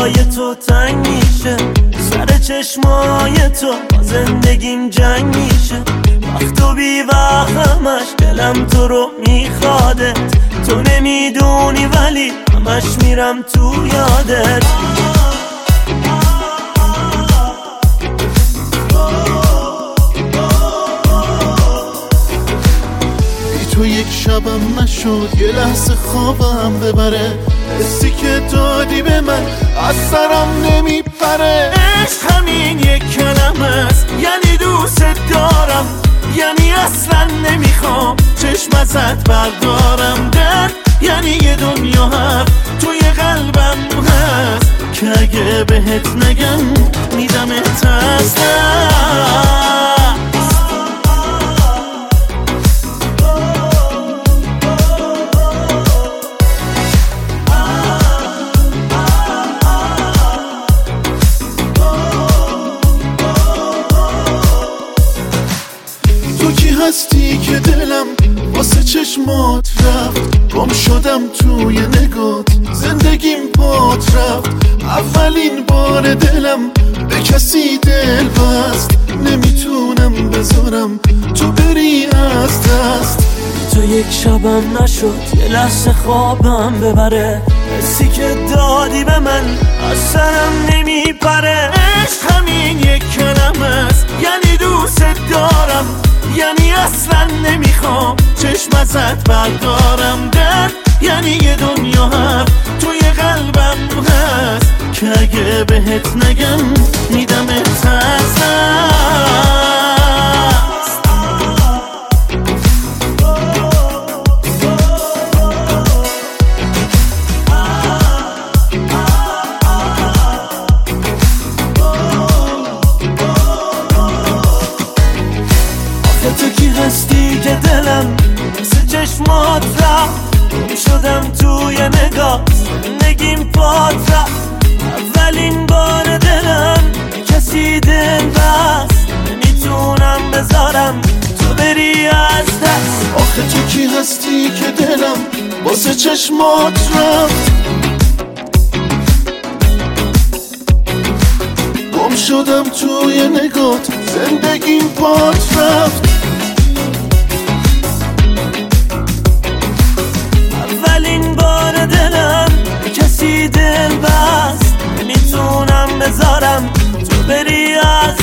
برای تو تنگ میشه، سر چشمای تو با زندگیم جنگ میشه. وقت و بی وقتمش دلم تو رو میخوادت، تو نمیدونی ولی همش میرم تو یادت. تو یک شبم نشد یه لحظه خوابم ببره، حسی که دادی به من از سرم نمیپره. عشق همین یک کلمه است، یعنی دوست دارم، یعنی اصلا نمیخوام چشم ازت بردارم. درد یعنی یه دنیا حرف توی قلبم هست که اگه بهت نگم میدمت از دست. تو کی هستی که دلم واسه چشمات رفت، گم شدم توی نگات زندگیم پات رفت. اولین بار دلم به کسی دل بست، نمیتونم بذارم تو بری از دست. تو یک شبم نشد یه لحظه خوابم ببره، حسی که دادی به من از سرم نمیپره. عشق همین یک کلمه است، یعنی دوست دارم، یعنی اصلا نمیخوام چشم ازت بردارم. درد یعنی یه دنیا حرف توی قلبم هست که اگه بهت نگم میدمت از دست. تو کی هستی که دلم مثل چشمات رفت، گم شدم توی نگاه زندگیم پات رفت. اولین بار دلم کسی دل بست، نمیتونم بذارم تو بری از دست. آخه تو کی هستی که دلم واسه چشمات رفت، گم شدم توی نگات زندگیم پات رفت. اولین بار دلم کسی دل بست، نمیتونم بذارم تو بری از